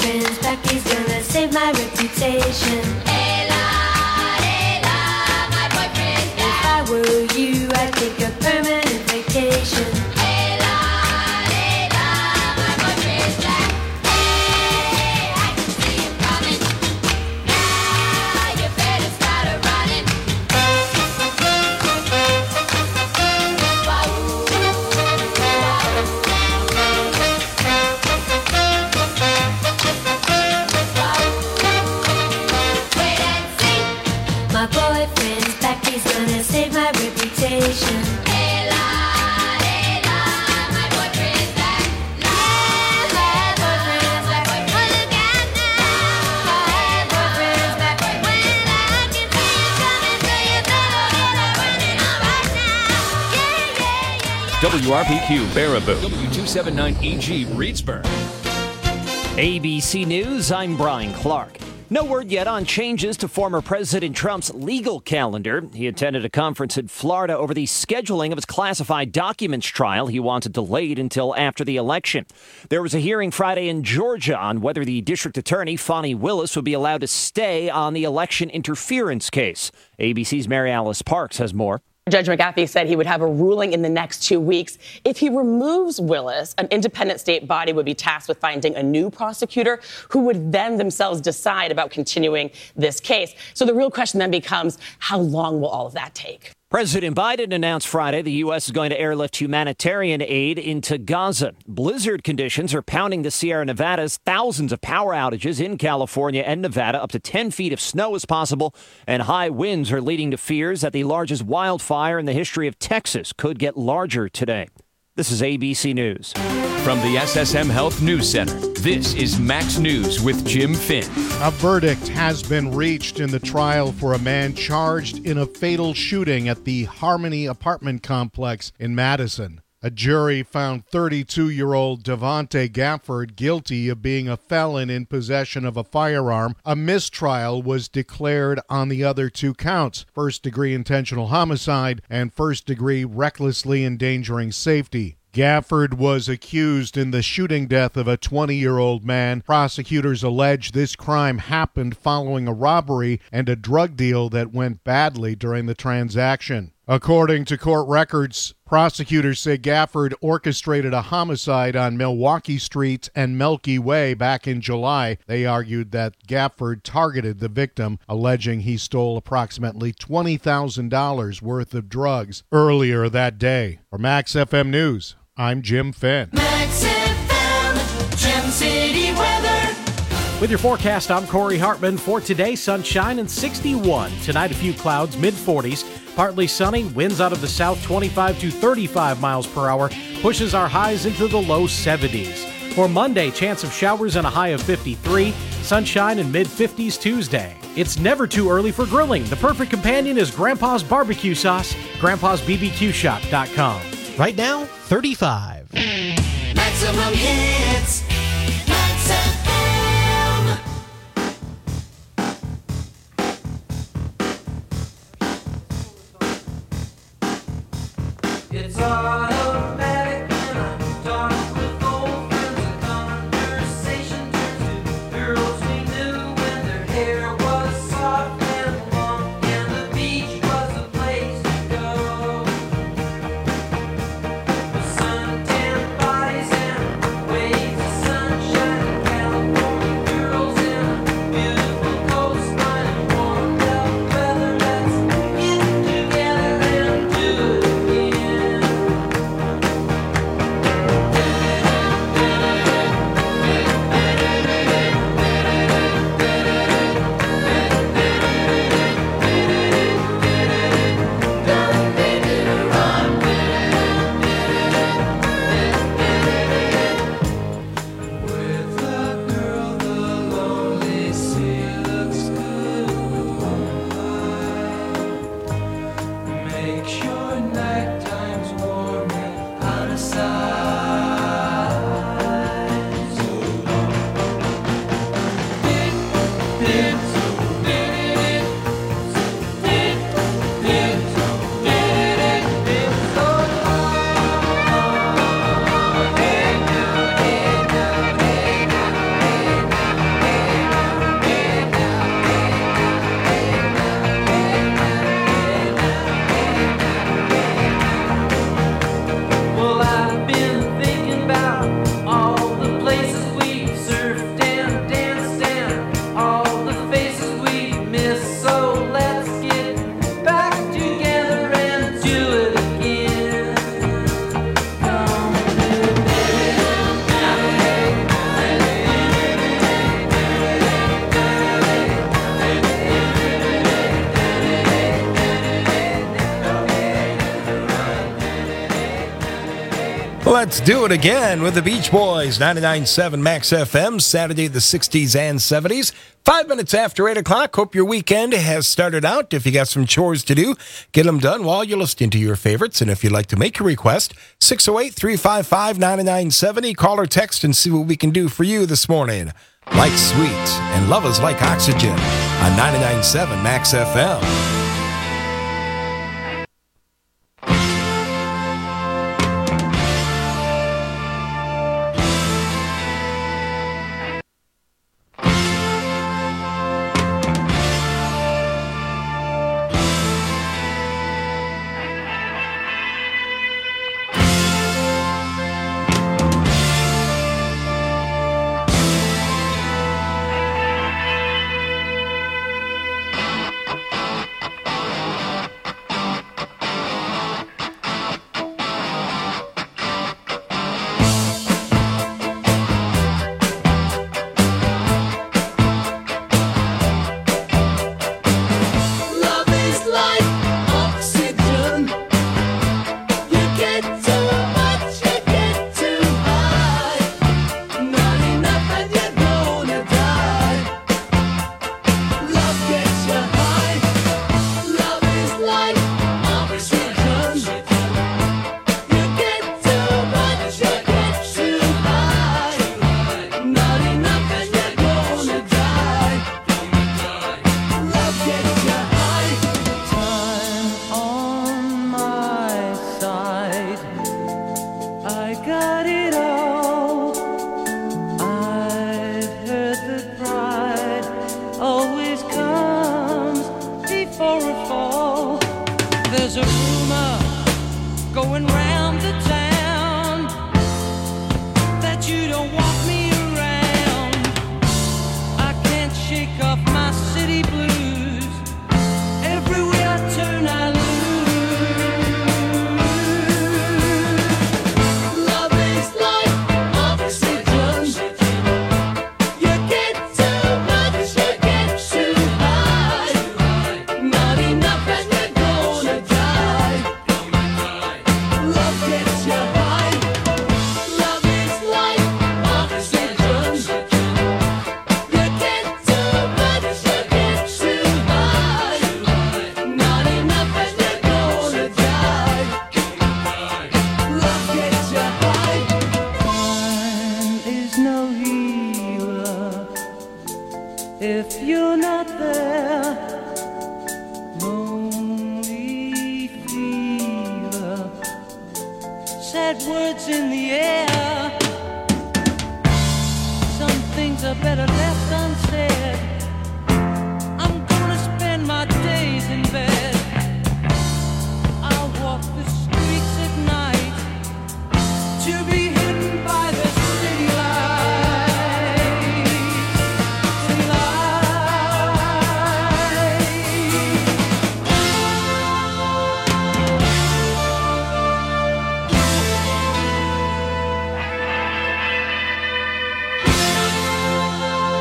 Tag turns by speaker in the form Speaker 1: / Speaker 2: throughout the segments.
Speaker 1: boyfriend's back, he's gonna save my reputation. Layla, my boyfriend's back. If I were you, I'd take a permanent vacation. Layla, my boyfriend's back. Hey, I can see him coming. Now you better start running. My boyfriend's back, he's gonna save my reputation. Layla, my boyfriend's back. My boyfriend's back. Oh, look out now. My boyfriend's back. When I can see you coming, so you better get running on right now.
Speaker 2: WRPQ Baraboo, W279EG Reedsburg.
Speaker 3: ABC News, I'm Brian Clark. No word yet on changes to former President Trump's legal calendar. He attended a conference in Florida over the scheduling of his classified documents trial. He wants it delayed until after the election. There was a hearing Friday in Georgia on whether the district attorney, Fani Willis, would be allowed to stay on the election interference case. ABC's Mary Alice Parks has more.
Speaker 4: Judge McAfee said he would have a ruling in the next 2 weeks. If he removes Willis, an independent state body would be tasked with finding a new prosecutor who would then themselves decide about continuing this case. So the real question then becomes, how long will all of that take?
Speaker 3: President Biden announced Friday the U.S. is going to airlift humanitarian aid into Gaza. Blizzard conditions are pounding the Sierra Nevadas. Thousands of power outages in California and Nevada. Up to 10 feet of snow is possible. And high winds are leading to fears that the largest wildfire in the history of Texas could get larger today. This is ABC News.
Speaker 2: From the SSM Health News Center, this is Max News with Jim Finn.
Speaker 5: A verdict has been reached in the trial for a man charged in a fatal shooting at the Harmony apartment complex in Madison. A jury found 32-year-old Devontae Gafford guilty of being a felon in possession of a firearm. A mistrial was declared on the other 2 counts, first-degree intentional homicide and first-degree recklessly endangering safety. Gafford was accused in the shooting death of a 20-year-old man. Prosecutors allege this crime happened following a robbery and a drug deal that went badly during the transaction. According to court records, prosecutors say Gafford orchestrated a homicide on Milwaukee Street and Milky Way back in July. They argued that Gafford targeted the victim, alleging he stole approximately $20,000 worth of drugs earlier that day. For Max FM News, I'm Jim Finn.
Speaker 1: Max FM, Gem City weather.
Speaker 6: With your forecast, I'm Corey Hartman. For today, sunshine and 61. Tonight, a few clouds, mid-40s. Partly sunny, winds out of the south 25 to 35 miles per hour. Pushes our highs into the low 70s. For Monday, chance of showers and a high of 53. Sunshine and mid-50s Tuesday. It's never too early for grilling. The perfect companion is Grandpa's Barbecue Sauce. Grandpa'sBBQShop.com. Right now, 35.
Speaker 1: Maximum hits. Max FM.
Speaker 7: It's automatic when I talk with old friends. The conversation turns to girls we knew when their hair was soft and long, and the beach was the place to go. With suntan bodies and waves of
Speaker 8: Let's do it again with the Beach Boys, 99.7 Max FM, Saturday the 60s and 70s. 5 minutes after 8 o'clock. Hope your weekend has started out. If you got some chores to do, get them done while you're listening to your favorites. And if you'd like to make a request, 608-355-9970. Call or text and see what we can do for you this morning. Like sweet and love is like oxygen on 99.7 Max FM.
Speaker 7: There's a rumor going round the town that you don't want me around. I can't shake off my city blues. Everywhere I turn I lose. Love is like oxygen. You get too much, you get too high. Not enough and you're gonna die. Love gets you high. Love is like oxygen. You get too much, you get too high. Not enough and you're gonna die. Love gets you high. Time is no healer if you're not there. Lonely fever, sad words in the air. Some things are better left unsaid. I'm gonna spend my days in bed. I'll walk the streets at night to be hidden by the city lights. City lights.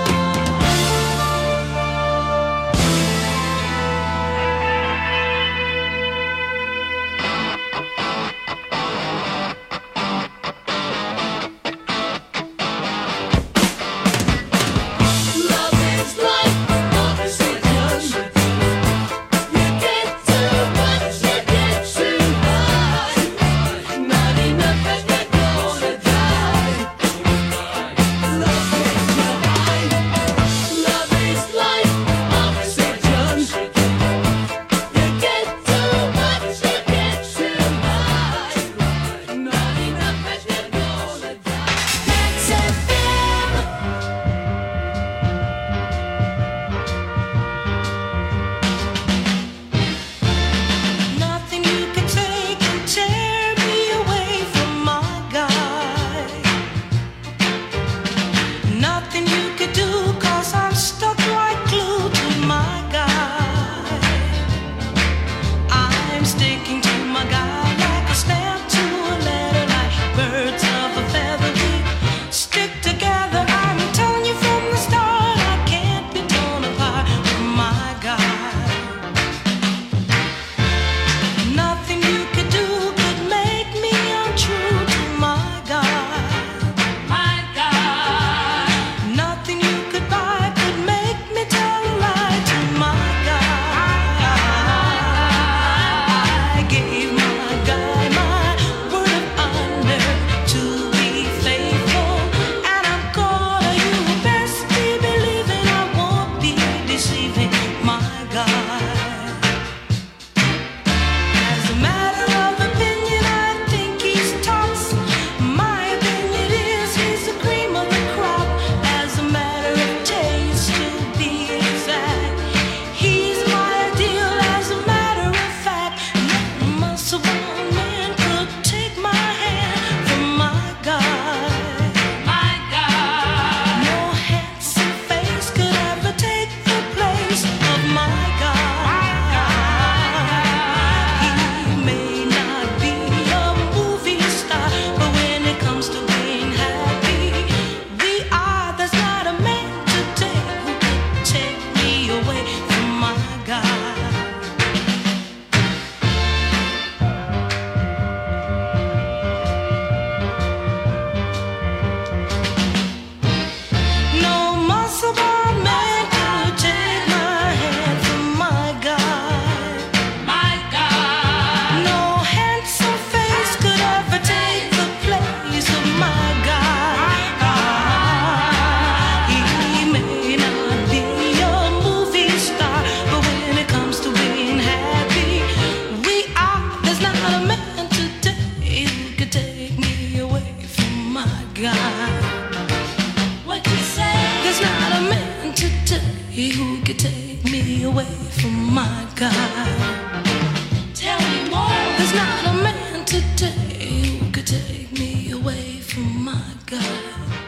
Speaker 9: guy. What you say? There's not a man today who could take me away from my guy. Tell me more. There's not a man today who could take me away from my guy.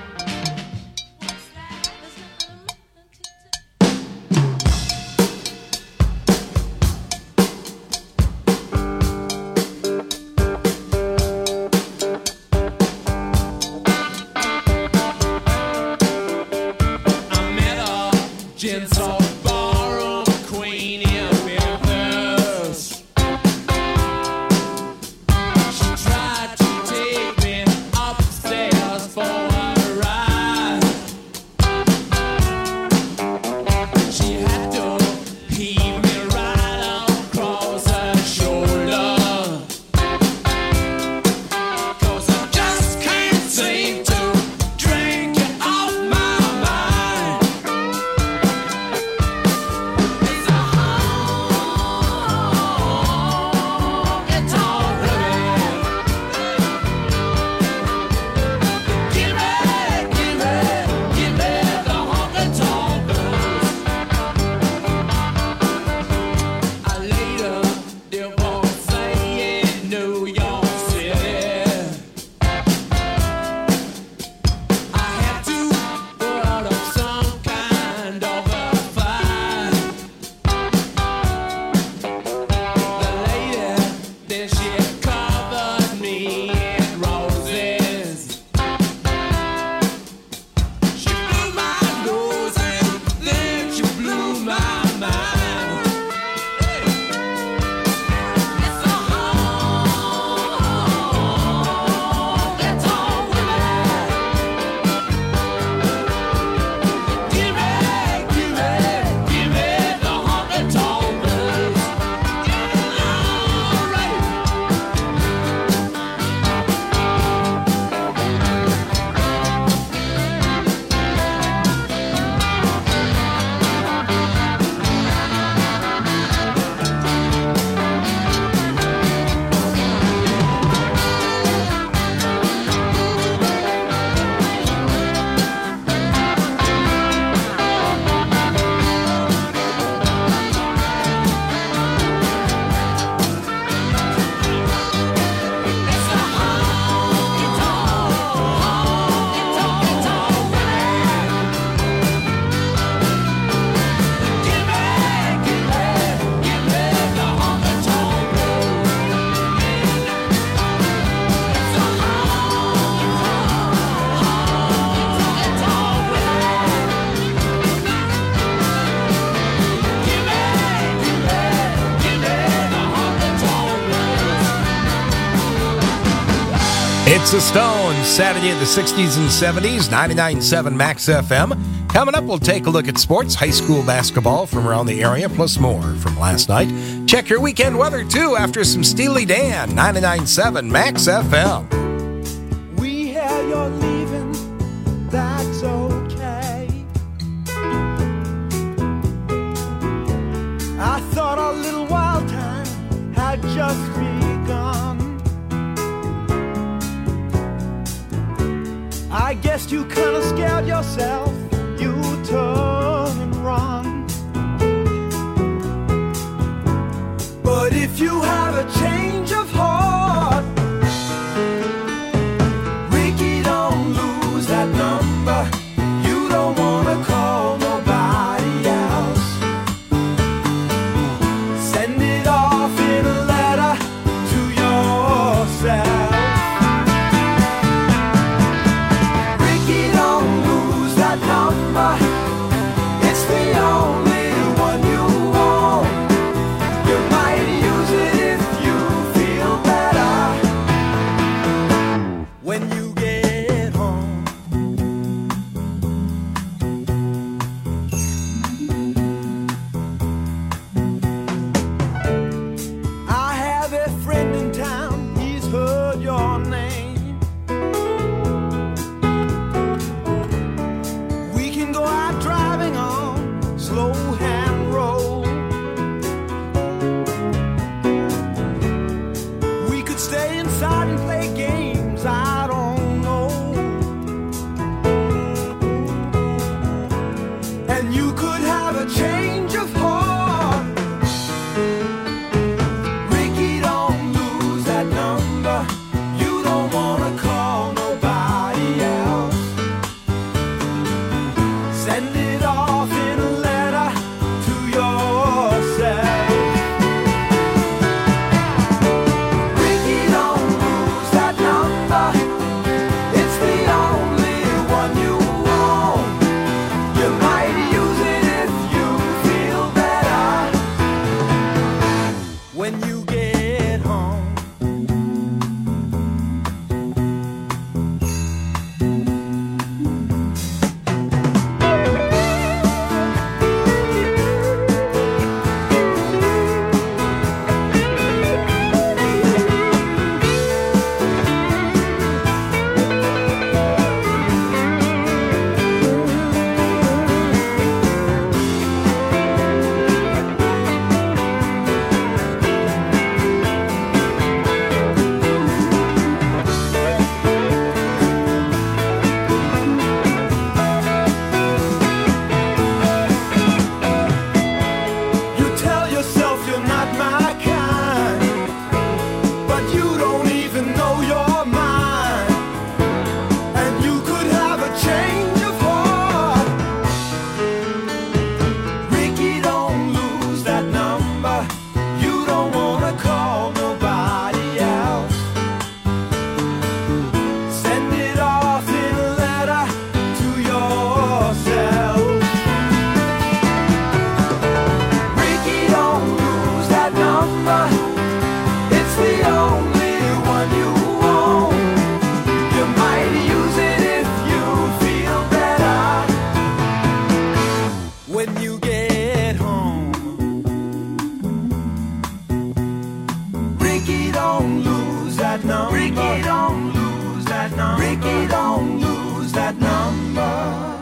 Speaker 8: It's the Stones, Saturday in the 60s and 70s, 99.7 Max FM. Coming up, we'll take a look at sports, high school basketball from around the area, plus more from last night. Check your weekend weather, too, after some Steely Dan, 99.7 Max FM.
Speaker 10: We hear you're leaving, that's okay. I thought our little wild time had just begun. I guess you kinda scared yourself, you turn and run. But if you have a change of heart, Ricky, don't lose that number. You don't wanna call nobody else. Send it off in a letter to yourself. Ricky, don't lose that number.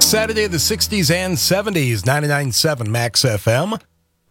Speaker 8: Saturday, the 60s and 70s, 99.7 Max FM.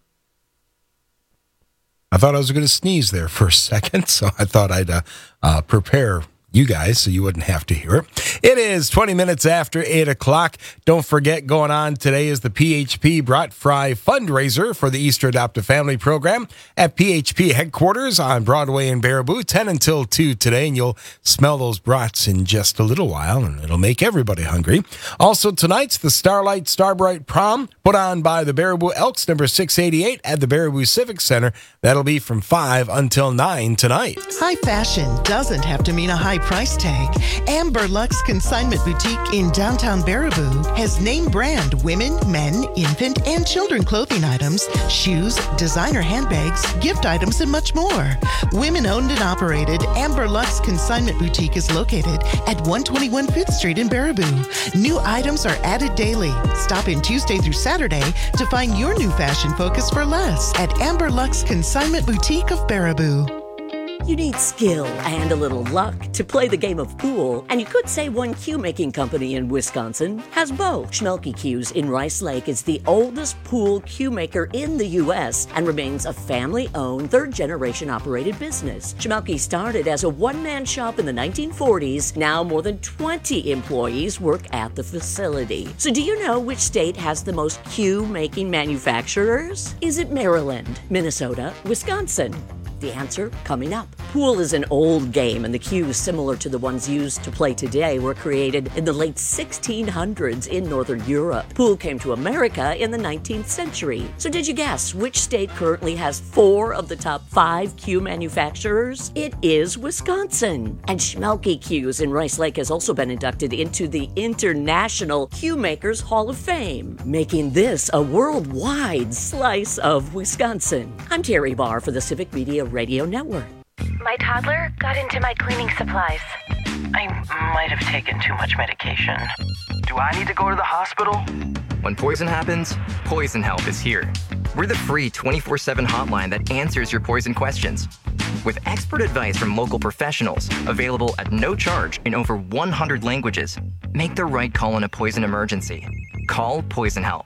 Speaker 8: I thought I was going to sneeze there for a second, so I thought I'd prepare you guys so you wouldn't have to hear it. It is 20 minutes after 8 o'clock. Don't forget, going on today is the PHP Brat Fry fundraiser for the Easter Adoptive Family Program at PHP headquarters on Broadway in Baraboo, 10 until 2 today, and you'll smell those brats in just a little while, and it'll make everybody hungry. Also, tonight's the Starlight Starbright Prom, put on by the Baraboo Elks, number 688 at the Baraboo Civic Center. That'll be from 5 until 9 tonight.
Speaker 11: High fashion doesn't have to mean a high price tag. Amber Lux Consignment Boutique in downtown Baraboo has name brand women, men, infant, and children clothing items, shoes, designer handbags, gift items, and much more. Women owned and operated, Amber Lux Consignment Boutique is located at 121 5th Street in Baraboo. New items are added daily. Stop in Tuesday through Saturday to find your new fashion focus for less at Amber Lux Consignment Boutique of Baraboo.
Speaker 12: You need skill and a little luck to play the game of pool, and you could say one cue-making company in Wisconsin has both. Schmelke Cues in Rice Lake is the oldest pool cue maker in the U.S. and remains a family-owned, third-generation operated business. Schmelke started as a one-man shop in the 1940s. Now more than 20 employees work at the facility. So do you know which state has the most cue-making manufacturers? Is it Maryland, Minnesota, Wisconsin? The answer coming up. Pool is an old game, and the cues similar to the ones used to play today were created in the late 1600s in Northern Europe. Pool came to America in the 19th century. So did you guess which state currently has 4 of the top 5 cue manufacturers? It is Wisconsin. And Schmelke Cues in Rice Lake has also been inducted into the International Cue Makers Hall of Fame, making this a worldwide slice of Wisconsin. I'm Terry Barr for the Civic Media Radio Network.
Speaker 13: My toddler got into my cleaning supplies.
Speaker 14: I might have taken too much medication. Do I need to go to the hospital?
Speaker 15: When poison happens, Poison Help is here. We're the free 24/7 hotline that answers your poison questions. With expert advice from local professionals, available at no charge in over 100 languages, make the right call in a poison emergency. Call Poison Help.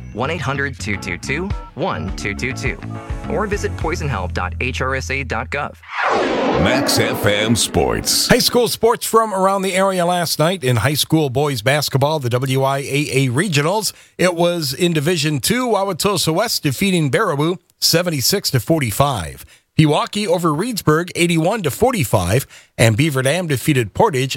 Speaker 15: 1-800-222-1222. Or visit poisonhelp.hrsa.gov.
Speaker 2: Max FM Sports.
Speaker 8: High school sports from around the area last night. In high school boys basketball, the WIAA Regionals. It was in Division II, Wauwatosa West defeating Baraboo 76-45. Pewaukee over Reedsburg 81-45, and Beaver Dam defeated Portage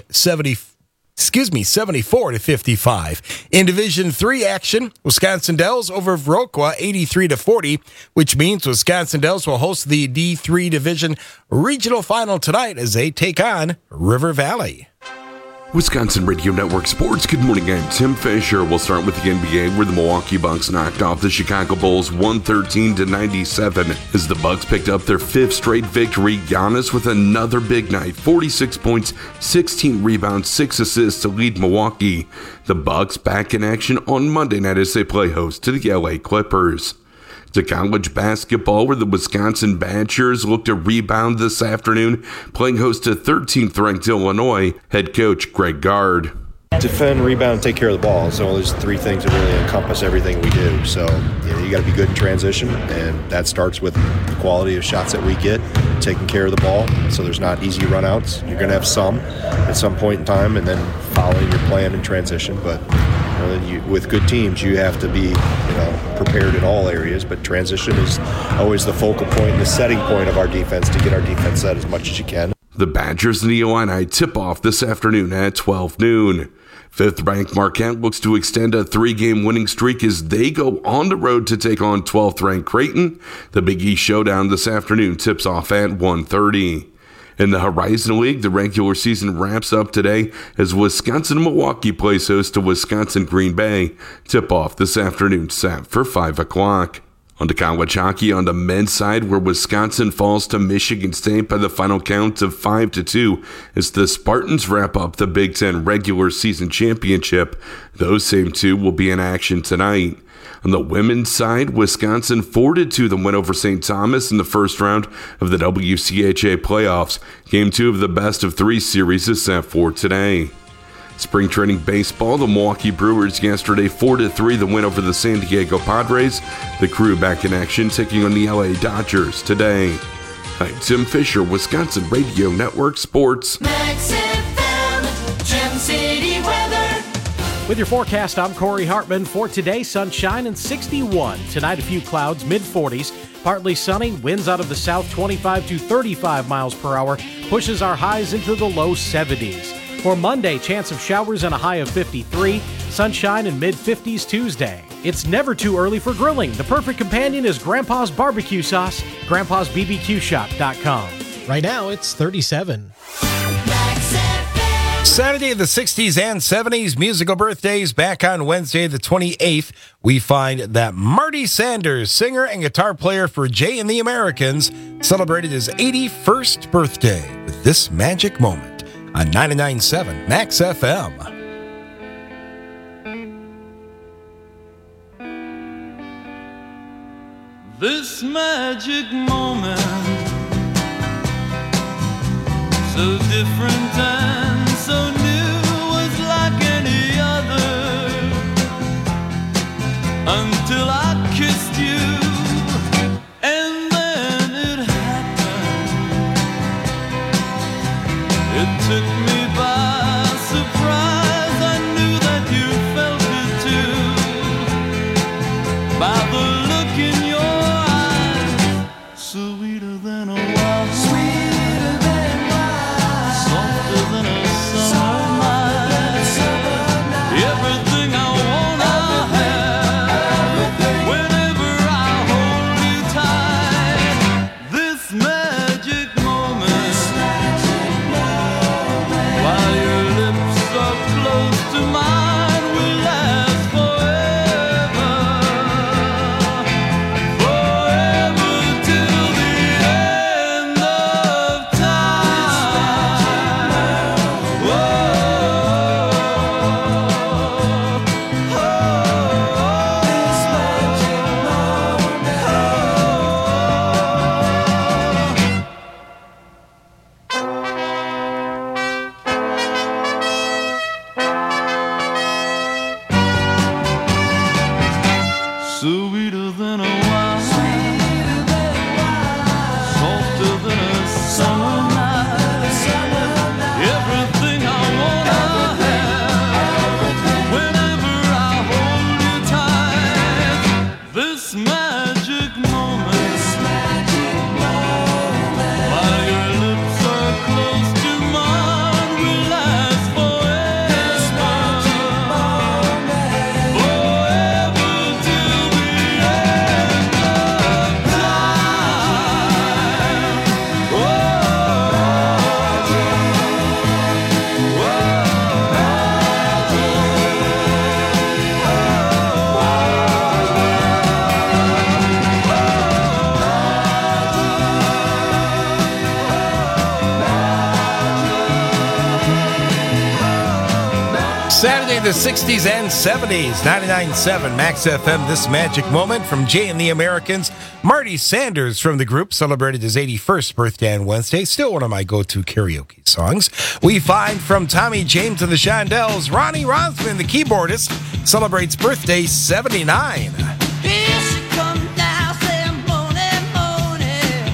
Speaker 8: 74-55. In Division III action, Wisconsin Dells over Viroqua 83-40, which means Wisconsin Dells will host the D3 Division Regional Final tonight as they take on River Valley.
Speaker 16: Wisconsin Radio Network Sports. Good morning, I'm Tim Fisher. We'll start with the NBA, where the Milwaukee Bucks knocked off the Chicago Bulls 113-97 as the Bucks picked up their 5th straight victory. Giannis with another big night, 46 points, 16 rebounds, 6 assists to lead Milwaukee. The Bucks back in action on Monday night as they play host to the LA Clippers. To college basketball, where the Wisconsin Badgers look to rebound this afternoon, playing host to 13th-ranked Illinois head coach Greg Gard.
Speaker 17: Defend, rebound, take care of the ball. So there's 3 things that really encompass everything we do. So you got to be good in transition, and that starts with the quality of shots that we get, taking care of the ball. So there's not easy runouts. You're going to have some at some point in time, and then following your plan in transition. But with good teams, you have to be prepared in all areas. But transition is always the focal point, the setting point of our defense to get our defense set as much as you can.
Speaker 16: The Badgers and the Illini tip off this afternoon at 12 noon. 5th-ranked Marquette looks to extend a 3-game winning streak as they go on the road to take on 12th-ranked Creighton. The Big East Showdown this afternoon tips off at 1:30. In the Horizon League, the regular season wraps up today as Wisconsin Milwaukee plays host to Wisconsin Green Bay. Tip-off this afternoon set for 5 o'clock. On to college hockey on the men's side, where Wisconsin falls to Michigan State by the final count of 5-2 as the Spartans wrap up the Big Ten regular season championship. Those same 2 will be in action tonight. On the women's side, Wisconsin forwarded to the win over St. Thomas in the first round of the WCHA playoffs. Game 2 of the best-of-3 series is set for today. Spring training baseball, the Milwaukee Brewers yesterday 4-3 the win over the San Diego Padres. The Crew back in action taking on the LA Dodgers today. I'm Tim Fisher, Wisconsin Radio Network Sports.
Speaker 7: Max FM, Gem City weather.
Speaker 6: With your forecast, I'm Corey Hartman. For today, sunshine and 61. Tonight, a few clouds, mid-40s. Partly sunny, winds out of the south 25 to 35 miles per hour. Pushes our highs into the low 70s. For Monday, chance of showers and a high of 53. Sunshine and mid-50s Tuesday. It's never too early for grilling. The perfect companion is Grandpa's Barbecue Sauce. Grandpa'sBBQShop.com.
Speaker 18: Right now, it's 37.
Speaker 8: Saturday, the 60s and 70s, musical birthdays. Back on Wednesday, the 28th, we find that Marty Sanders, singer and guitar player for Jay and the Americans, celebrated his 81st birthday with this magic moment on 99.7 Max FM.
Speaker 19: This magic moment, so different and so new, was like any other, until I kissed you, and then it happened. It took me by surprise. I knew that you felt it too, by the look in your sweeter than a wild, sweeter than wine, softer than a summer night. Everything I want, I have. Whenever I hold you tight, this magic moment, while your lips are close to mine, will last forever. Forever till the end of time. Sweeter than a wine, softer than a summer night. Everything I want, I have. Whenever I hold you tight, this magic moment, while your lips are close to mine, will last forever. Forever till the end of
Speaker 8: Saturday, the 60s and 70s, 99.7 Max FM, this magic moment from Jay and the Americans. Marty Sanders from the group celebrated his 81st birthday on Wednesday. Still one of my go-to karaoke songs. We find from Tommy James and the Shondells, Ronnie Rosman, the keyboardist, celebrates birthday 79.
Speaker 7: Here she comes down, saying morning, morning.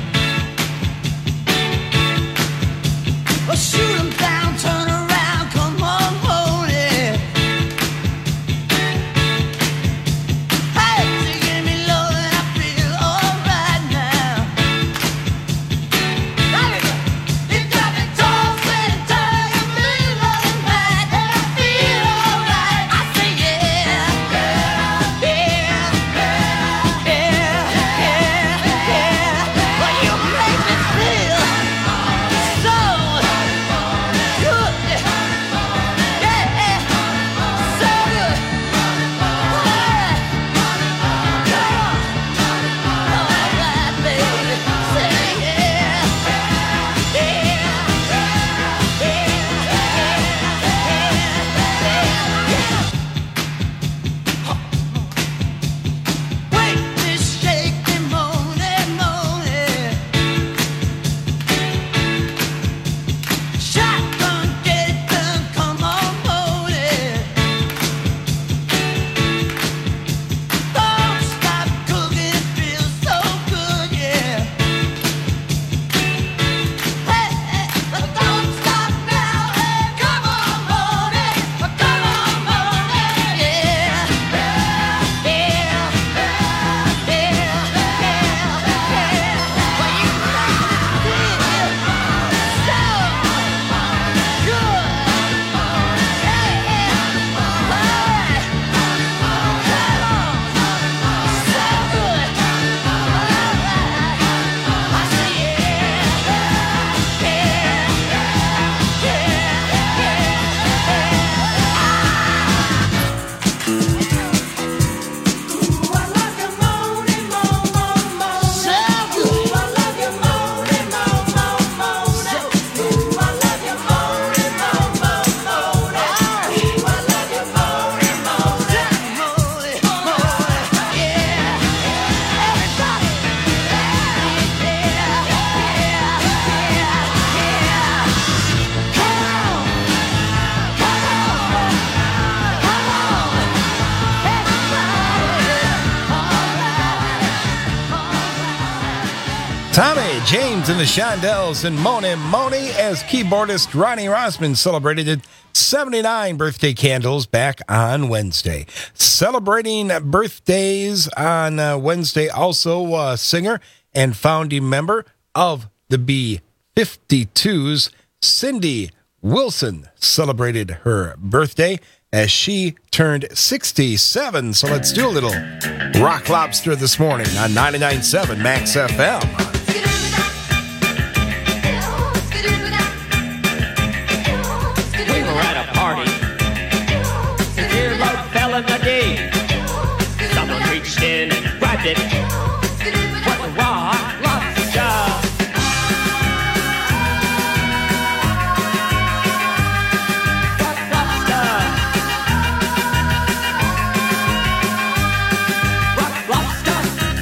Speaker 7: Well, shoot 'em down, turn around, come on, hold it. Hey, she give me love and I feel alright now. You got me tossing, turning, me loving right, and I feel alright. I say yeah, yeah, yeah.
Speaker 8: Tommy James and the Shondells and Moni Moni as keyboardist Ronnie Rossman celebrated 79 birthday candles back on Wednesday. Celebrating birthdays on Wednesday, also singer and founding member of the B-52s, Cindy Wilson, celebrated her birthday as she turned 67. So let's do a little Rock Lobster this morning on 99.7 Max FM.
Speaker 20: We were at a party. The dear love fell in the deep. Someone reached in and grabbed it. What a rock lobster. Rock lobster. Rock lobster.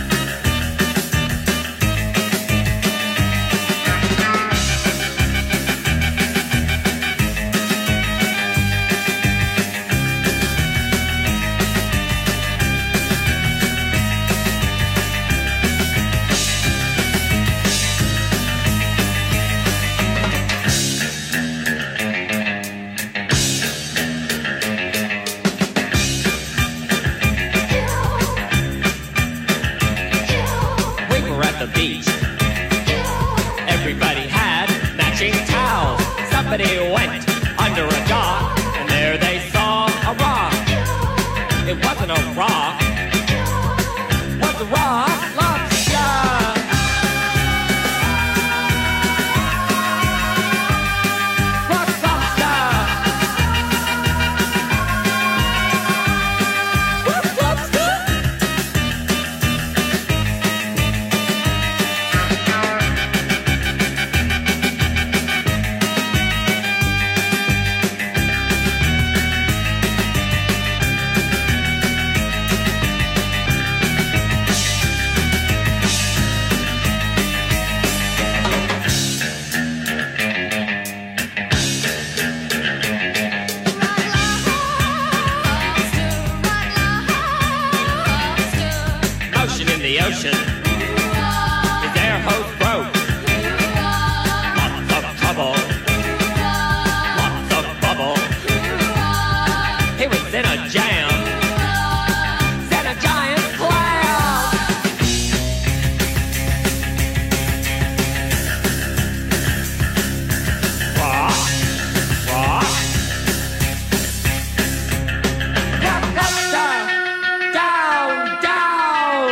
Speaker 20: We were at the beach. Everybody had matching towels. Somebody went under a dock, and there they saw a rock. It wasn't a rock. It was a rock lobster. Rock lobster. Rock lobster. Motion in the ocean. His air hose broke. Lots of trouble. Lots of bubble. He was in a jam. Set a giant clam. Rock. Rock. Rock lobster. Down, down.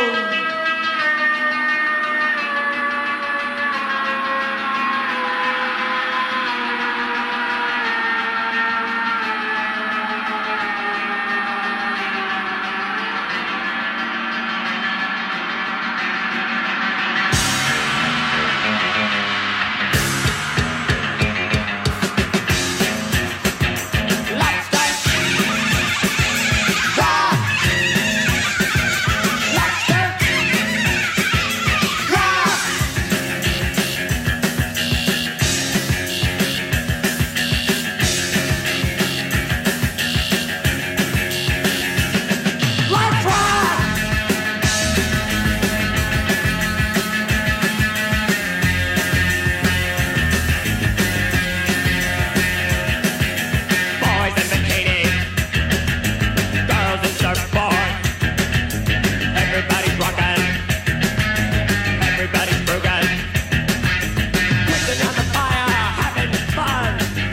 Speaker 20: Boys in bikinis, girls in surfboards. Everybody's rocking, everybody's broken. Putting on the fire, having fun.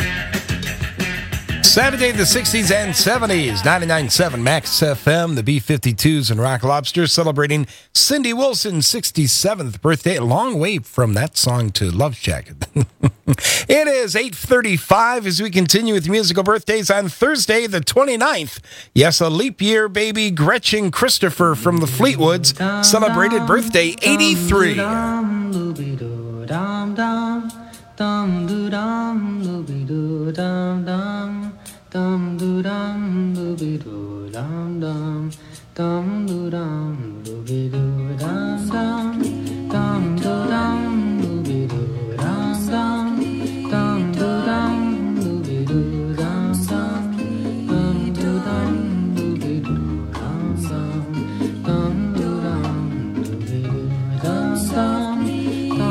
Speaker 8: Saturday, the 60s and 70s, 99.7 Max FM, the B-52s and Rock Lobster celebrating Cindy Wilson's 67th birthday. A long way from that song to Love Shack. It is 8:35 as we continue with musical birthdays on Thursday, the 29th. Yes, a leap year baby Gretchen Christopher from the Fleetwoods celebrated birthday 83.
Speaker 19: Dum doo dum dum dum doo dum doo dum dum dum doo dum doo dum dum dum doo dum doo dum dum dum doo dum doo dum dum dum doo dum doo dum dum dum doo dum doo dum dum dum doo dum dum dum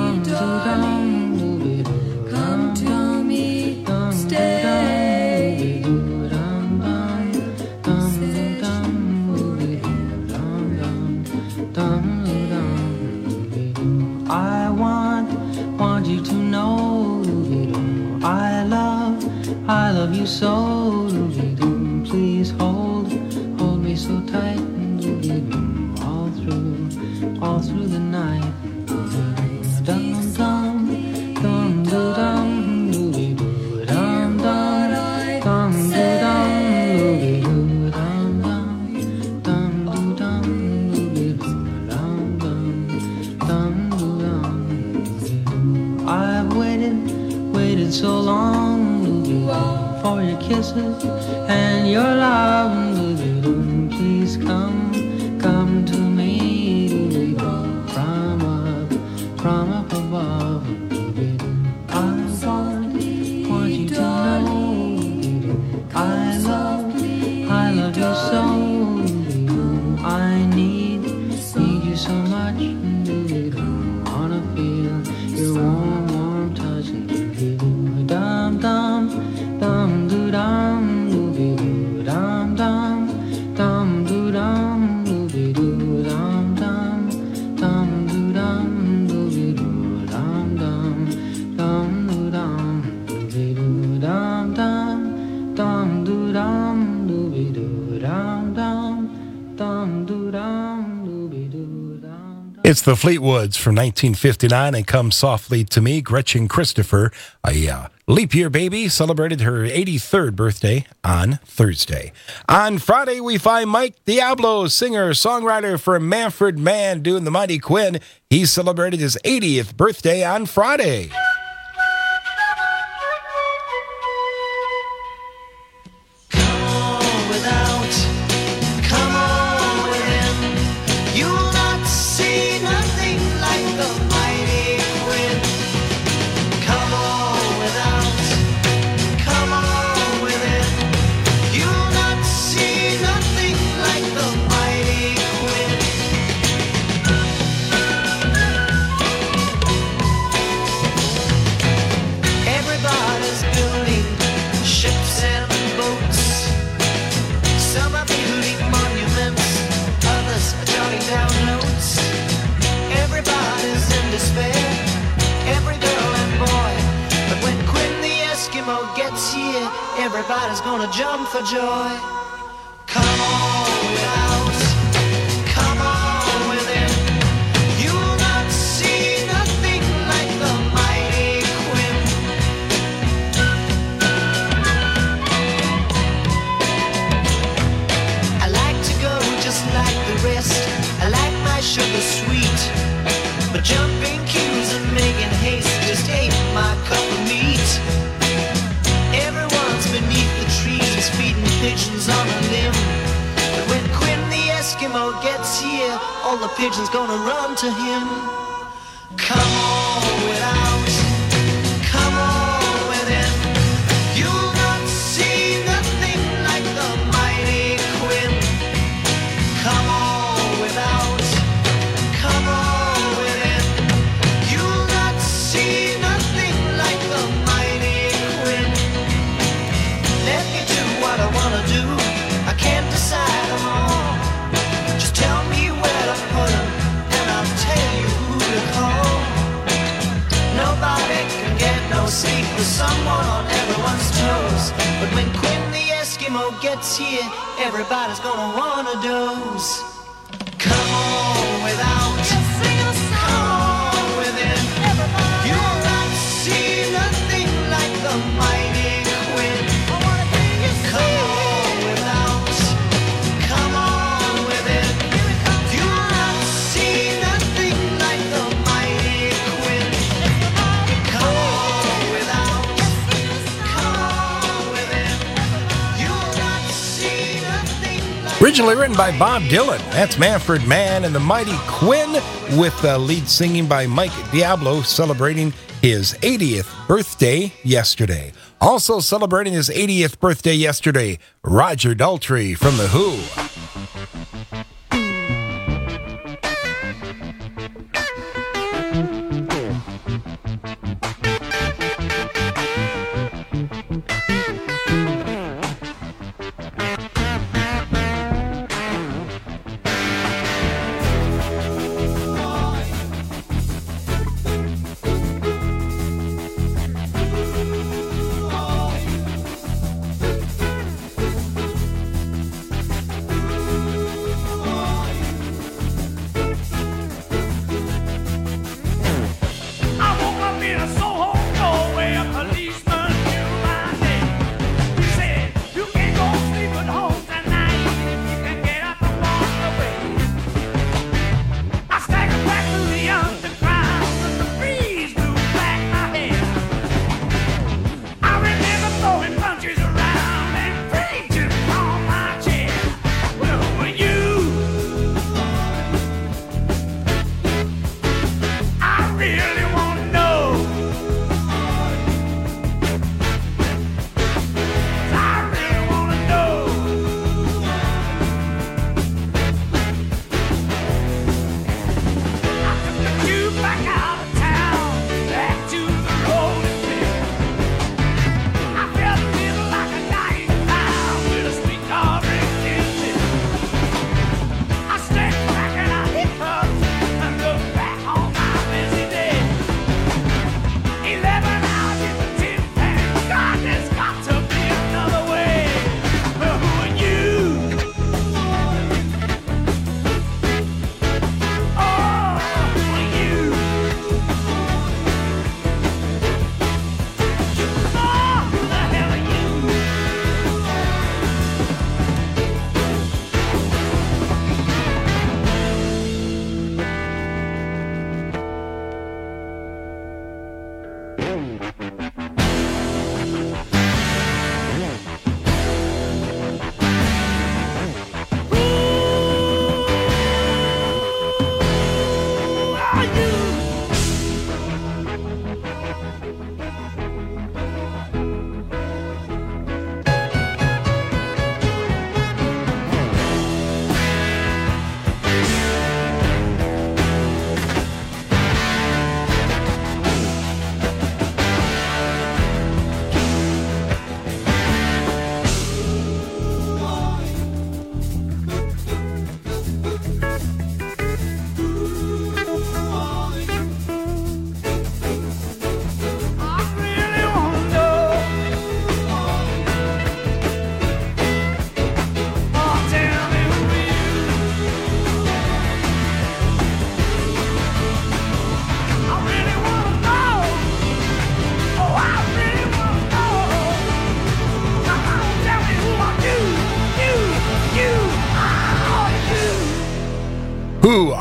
Speaker 19: you so. Doo-doo-doo. Please hold me so tight. Doo-doo-doo. All through the night. Dum dum dum dum doo-doo-doo. Dum dum dum doo-doo-doo. Dum dum dum doo-doo-doo. Dum doo-dum. I've waited so long for your kisses and your love. Please come to me from up above. I want you to know I love you so. I need you so much. Wanna feel your warm touch. Dum dum dum doo dum doo dum dum dum doo dum doo dum dum dum doo dum doo dum dum dum doo dum doo dum dum dum doo dum doo dum dum dum doo dum.
Speaker 8: It's the Fleetwoods from 1959 and Come Softly to Me. Gretchen Christopher, a leap year baby, celebrated her 83rd birthday on Thursday. On Friday, we find Mike Diablo, singer, songwriter for Manfred Mann, doing the Mighty Quinn. He celebrated his 80th birthday on Friday.
Speaker 7: Everybody's gonna jump for joy. Come on without, come on within. You'll not see nothing like the mighty Quinn. I like to go just like the rest. I like my sugar sweet, but jumping queues and making haste just ain't my cup of meat. Beneath the trees, feeding pigeons on a limb. But when Quinn the Eskimo gets here, all the pigeons gonna run to him. Come on without, come on within. You'll not see nothing like the mighty Quinn. Come on without, come on within. You'll not see nothing like the mighty Quinn. Let me do what I wanna do. I can't decide them all. Just tell me where to put them, and I'll tell you who to call. Nobody can get no sleep with someone on everyone's toes. But when Quinn the Eskimo gets here, everybody's gonna wanna doze. Come on without, come on within. You'll not see nothing like the mighty Quinn. Come on without, come on within. You'll not see nothing like the mighty Quinn. Come on without, come on within. You'll not see nothing like.
Speaker 8: Originally written by Bob Dylan. That's Manfred Mann and the Mighty Quinn, with the lead singing by Mike Diablo, celebrating his 80th birthday yesterday. Also celebrating his 80th birthday yesterday, Roger Daltrey from The Who.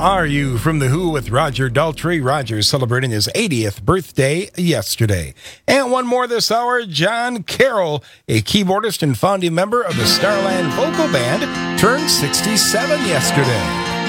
Speaker 8: Are You from The Who with Roger Daltrey. Roger celebrating his 80th birthday yesterday. And one more this hour, John Carroll, a keyboardist and founding member of the Starland Vocal Band, turned 67 yesterday.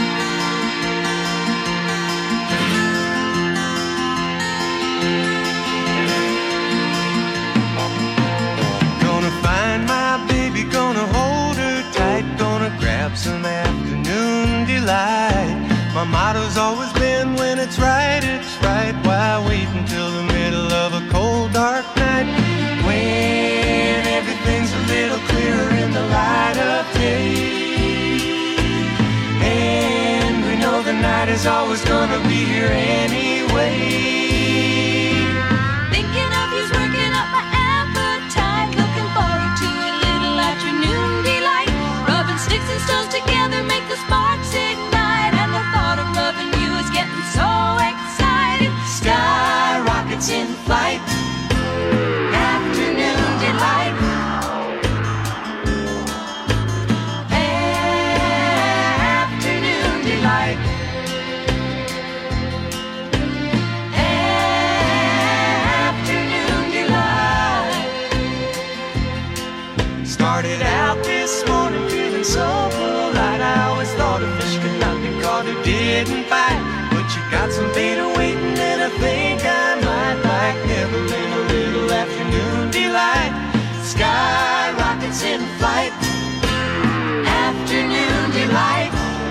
Speaker 10: Gonna find my baby, gonna hold her tight, gonna grab some afternoon delight. My motto's always been when it's right, why wait until the middle of a cold dark night, when everything's a little clearer in the light of day, and we know the night is always gonna be here anyway.
Speaker 9: Thinking of you's working up my appetite. Looking forward to a little afternoon delight. Rubbing sticks and stones together make the sparks ignite. And the thought of loving you is getting so exciting. Sky rockets in flight. Afternoon delight. Afternoon delight. Afternoon delight. Started out this morning feeling so polite. I always thought a fish could not be caught who didn't bite. But you got some beta waiting and I think I might like Evelyn a little afternoon delight. Sky rockets in flight. Afternoon delight.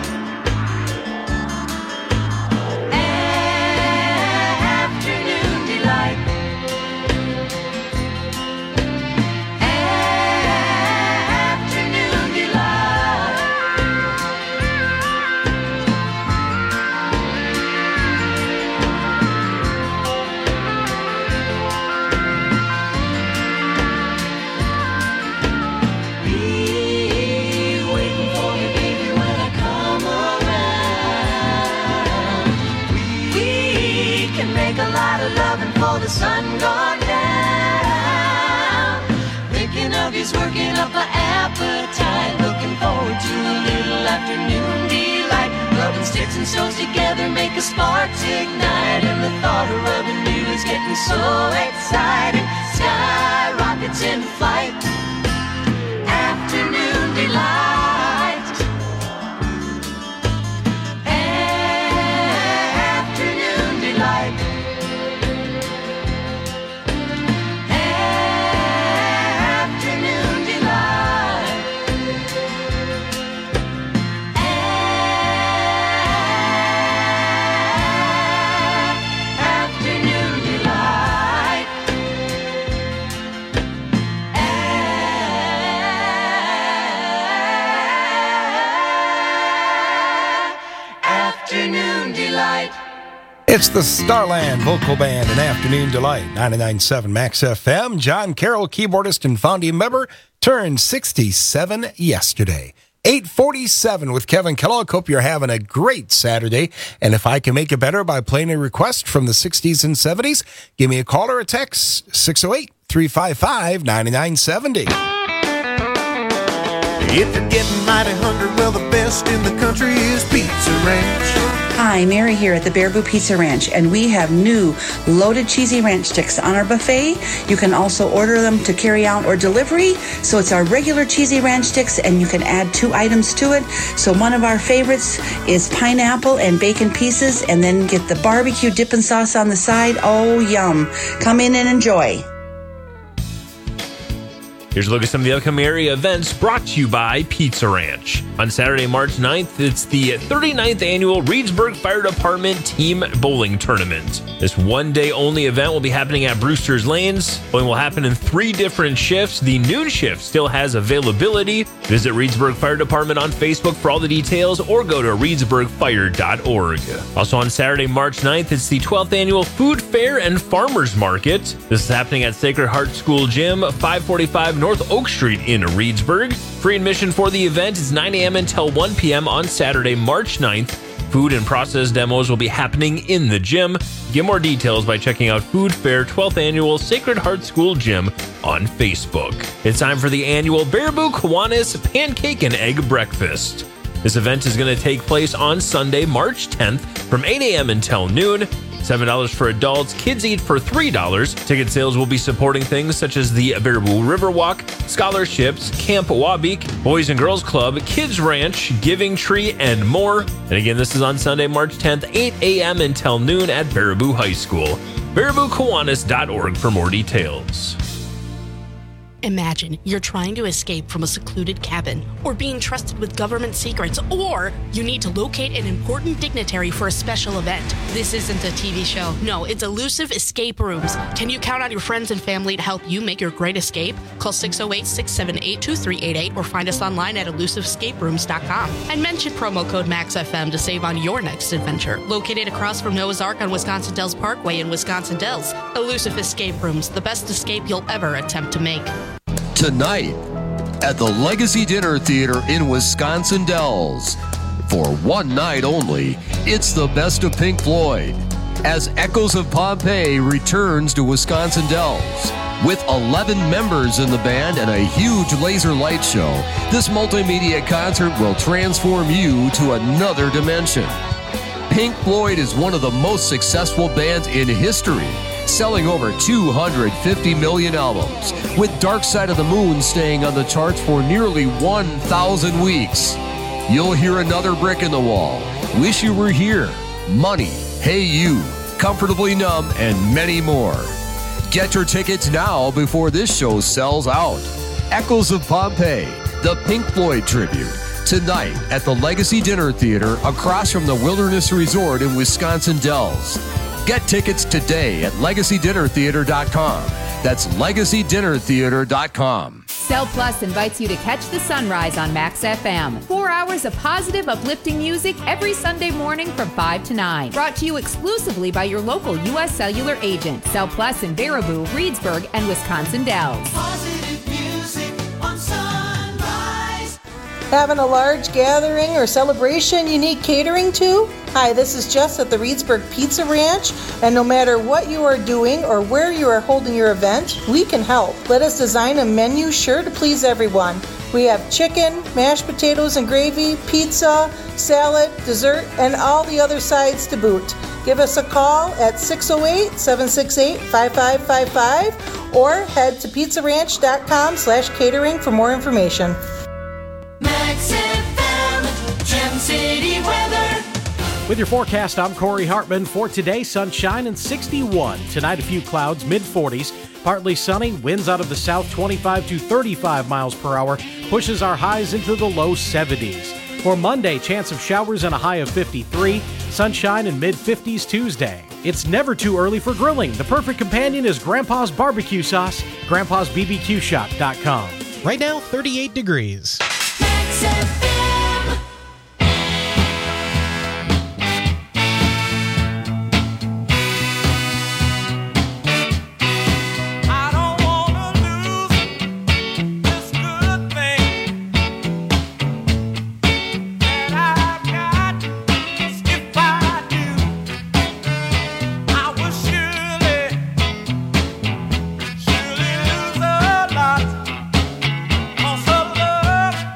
Speaker 9: Afternoon delight. Afternoon delight. Be waiting for me, baby, when I come around. We can make a lot of loving before the sun gone down. Thinking of you's working up my appetite. Looking forward to a little afternoon delight. Rubbing sticks and stones together make a sparks ignite. And the thought of rubbing you is getting so exciting. Sky rockets in flight. Afternoon delight. Afternoon delight. Afternoon delight. Afternoon delight. Afternoon delight.
Speaker 8: It's the Starland Vocal Band and Afternoon Delight. 99.7 Max FM. John Carroll, keyboardist and founding member, turned 67 yesterday. 8:47 with Kevin Kellogg. Hope you're having a great Saturday. And if I can make it better by playing a request from the 60s and 70s, give me a call or a text, 608-355-9970.
Speaker 10: If you're getting mighty hungry, well, the best in the country is Pizza Ranch.
Speaker 21: Hi, Mary here at the Baraboo Pizza Ranch, and we have new loaded cheesy ranch sticks on our buffet. You can also order them to carry out or delivery. So it's our regular cheesy ranch sticks, and you can add 2 items to it. So one of our favorites is pineapple and bacon pieces, and then get the barbecue dipping sauce on the side. Oh, yum. Come in and enjoy.
Speaker 22: Here's a look at some of the upcoming area events brought to you by Pizza Ranch. On Saturday, March 9th, it's the 39th annual Reedsburg Fire Department Team Bowling Tournament. This one-day-only event will be happening at Brewster's Lanes. Bowling will happen in 3 different shifts. The noon shift still has availability. Visit Reedsburg Fire Department on Facebook for all the details or go to reedsburgfire.org. Also on Saturday, March 9th, it's the 12th annual Food Fair and Farmers Market. This is happening at Sacred Heart School Gym, 545 North Oak Street in Reedsburg. Free admission for the event is 9 a.m. until 1 p.m. on Saturday, March 9th. Food and process demos will be happening in the gym. Get more details by checking out Food Fair 12th Annual Sacred Heart School Gym on Facebook. It's time for the annual Baraboo Kiwanis Pancake and Egg Breakfast. This event is going to take place on Sunday, March 10th from 8 a.m. until noon. $7 for adults. Kids eat for $3. Ticket sales will be supporting things such as the Baraboo Riverwalk, scholarships, Camp Wabeek, Boys and Girls Club, Kids Ranch, Giving Tree, and more. And again, this is on Sunday, March 10th, 8 a.m. until noon at Baraboo High School. BarabooKiwanis.org for more details.
Speaker 3: Imagine you're trying to escape from a secluded cabin, or being trusted with government secrets, or you need to locate an important dignitary for a special event. This isn't a TV show. No, it's Elusive Escape Rooms. Can you count on your friends and family to help you make your great escape? Call 608-678-2388 or find us online at elusiveescaperooms.com. And mention promo code MAXFM to save on your next adventure. Located across from Noah's Ark on Wisconsin Dells Parkway in Wisconsin Dells, Elusive Escape Rooms, the best escape you'll ever attempt to make.
Speaker 4: Tonight at the Legacy Dinner Theater in Wisconsin Dells. For one night only, it's the best of Pink Floyd as Echoes of Pompeii returns to Wisconsin Dells. With 11 members in the band and a huge laser light show, this multimedia concert will transform you to another dimension. Pink Floyd is one of the most successful bands in history, selling over 250 million albums, with Dark Side of the Moon staying on the charts for nearly 1,000 weeks. You'll hear Another Brick in the Wall, Wish You Were Here, Money, Hey You, Comfortably Numb, and many more. Get your tickets now before this show sells out. Echoes of Pompeii, the Pink Floyd tribute, tonight at the Legacy Dinner Theater across from the Wilderness Resort in Wisconsin Dells. Get tickets today at LegacyDinnerTheater.com. That's LegacyDinnerTheater.com.
Speaker 23: Cell Plus invites you to catch the sunrise on Max FM. 4 hours of positive, uplifting music every Sunday morning from 5 to 9. Brought to you exclusively by your local U.S. Cellular agent. Cell Plus in Baraboo, Reedsburg, and Wisconsin Dells.
Speaker 7: Positive music on Sunrise.
Speaker 24: Having a large gathering or celebration you need catering to? Hi, this is Jess at the Reedsburg Pizza Ranch, and no matter what you are doing or where you are holding your event, we can help. Let us design a menu sure to please everyone. We have chicken, mashed potatoes and gravy, pizza, salad, dessert, and all the other sides to boot. Give us a call at 608-768-5555 or head to pizzaranch.com/catering for more information.
Speaker 7: Max FM, Gem City weather.
Speaker 6: With your forecast, I'm Corey Hartman. For today, sunshine and 61. Tonight, a few clouds, mid-40s. Partly sunny, winds out of the south 25 to 35 miles per hour. Pushes our highs into the low 70s. For Monday, chance of showers and a high of 53. Sunshine and mid-50s Tuesday. It's never too early for grilling. The perfect companion is Grandpa's Barbecue Sauce. Grandpa'sBBQShop.com.
Speaker 18: Right now, 38 degrees.
Speaker 7: Max FM. Surely lose a lot, 'cause of love.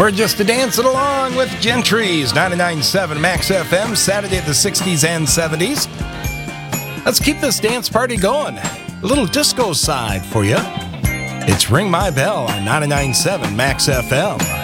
Speaker 8: We're just dancing along with Gentry's 99.7 Max FM, Saturday at the 60s and 70s. Let's keep this dance party going. A little disco side for you. It's Ring My Bell on 99.7 Max FM.